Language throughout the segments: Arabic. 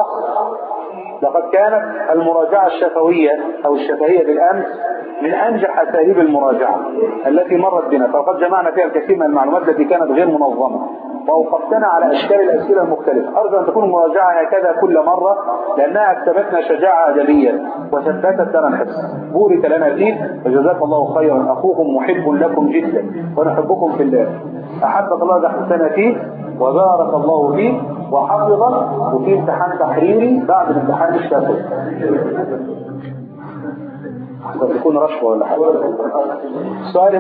الأخ، لقد كانت المراجعة الشفوية أو الشفهية بالأمس من أنجح أساليب المراجعة التي مرت بنا، فقد جمعنا فيها الكثير من المعلومات التي كانت غير منظمة، وأوقفتنا على أشكال الأسئلة المختلفة. أرجو أن تكون المراجعة هكذا كل مرة، لأنها أكسبتنا شجاعة أدبية وثبتت لنا الحفظ. بورك لنا فيه وجزاك الله خيرا. أخوكم محب لكم جدا ونحبكم في الله. أحبك الله أحسن فيه وبارك الله فيه وحفظك، وفي امتحان تحريري بعد الامتحان الشفوي. قد تكون رشوة ولا حاجة. السؤال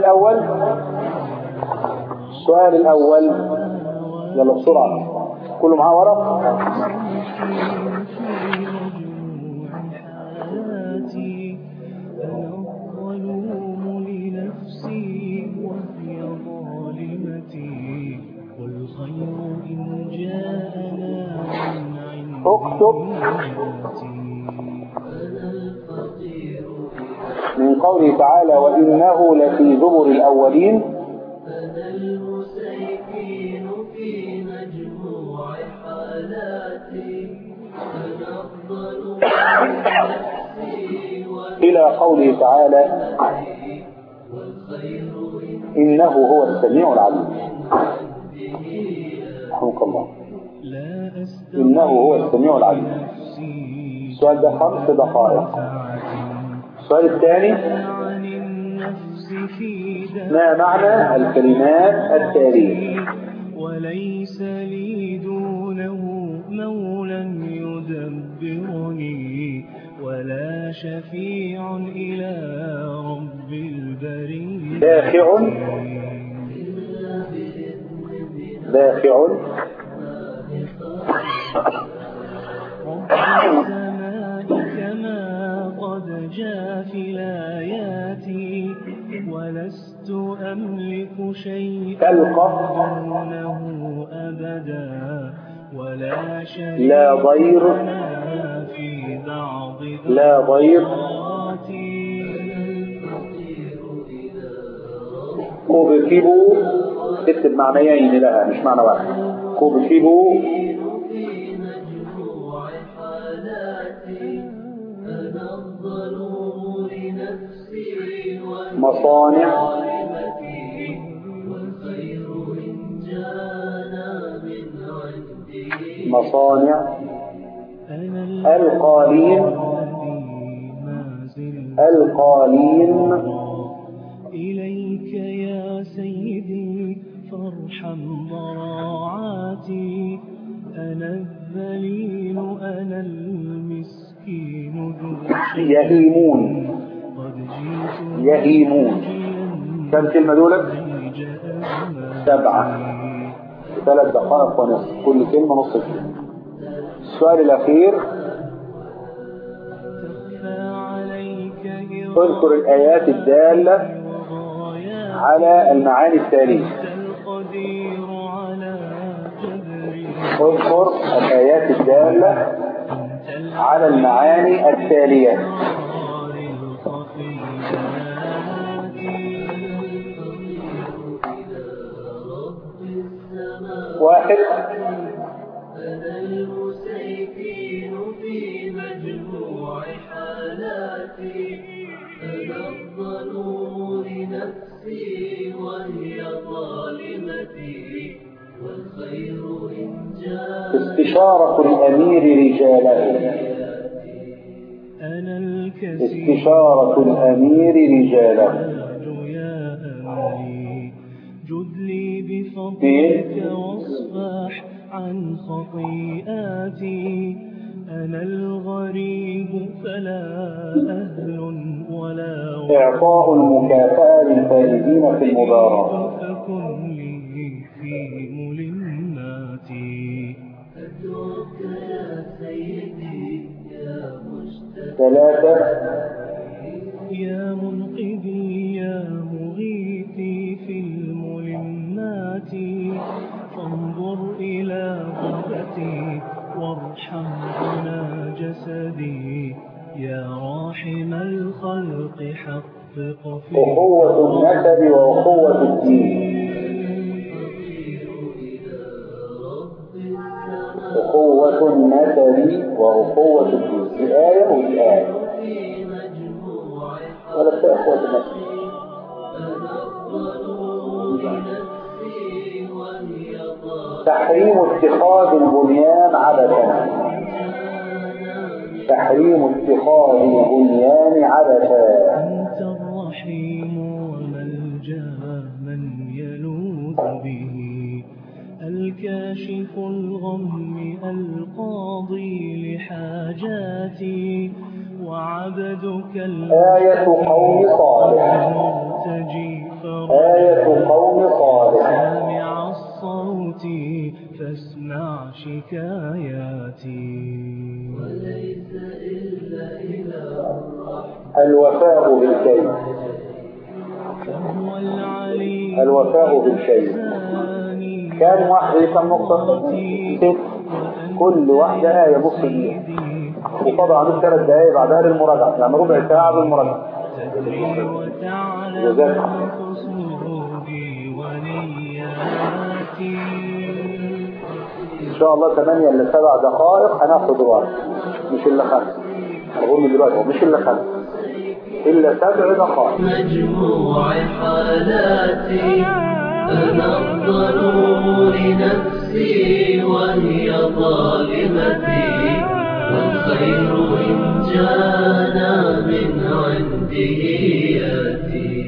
الأول يلا بسرعة، كله معاه ورق. اكتب من قوله تعالى وإنه لفي زبر الأولين. إلى قوله تعالى إنه هو السميع العليم. رحمك الله. إنه هو السميع العليم. السؤال ده 5 دقائق. السؤال الثاني ما معنى الكلمات التالية؟ وليس لي دونه مولى يدبرني ولا شفيع إلى رب البرية. دافع رب السماء كما قد جاء في الآيات ولست أملك شيئا دونه أبدا ولا شيء لا ضير في بعض لا ضير. كوبكبوا اكتب معنيين لها مش معنى واحد. كوبكبوا مصانع القالين إليك يا سيدي فارحم ضراعاتي أنا الذليل أنا المسكين يهيمون كم كلمة دولك؟ 7 3 دقائق ونصف، كل كلمة نصف كلمة. السؤال الأخير اذكر الآيات الدالة على المعاني التالية. اذكر الآيات الدالة على المعاني التالية. 1 أنا المسيكين في مجموع حالاتي أنا الظلوم لنفسي وهي ظالمتي والخير إن جاء استشارة الأمير رجاله. أنا استشارة الأمير رجاله. يا أمري جد لي بفضلك واصفح عن خطيئاتي أنا الغريب فلا أهل ولا إعطاء المكافأة للفائزين في المباراة. فكن لي في ملماتي أدعوك يا سيدي يا مجتبى 3 يا منقذي يا مغيثي في الملمات فانظر إلى غربتي وارحم هنا جسدي يا راحم الخلق حقق في أخوة النسب وأخوة الدين. أخوة النسب لي وأخوة الدين. دي آية ودي آية. ولا في أخوة النفس. تحريم اتخاذ البنيان عبثا. تحريم اتخاذ البنيان عبثا. أنت الرحيم وملجأ من يلوذ به، الكاشف الغم القاضي لحاجاتي، وعبدك آية قوم صالح. آية قوم صالح. سامع الصوت فاسمع شكاياتي، وليس إلا إلى الوفاء بالكيد. الوفاء بالكيد. كان واحدة كم نقطة؟ كل واحدة آية نص دقيقة، وطبعا عندك 3 دقايق بعدها للمراجعة، يعني ربع ساعة بالمراجعة. جزاك إن شاء الله 8 إلى 7 دقائق هناخد وقت، مش إلا 5. أقول من دلوقتي مش إلا 5 إلا 7 دقائق. مجموع حالاتي أنا الضروري نفسي وهي ظالمتي، والخير إن جانا من عنده يأتي.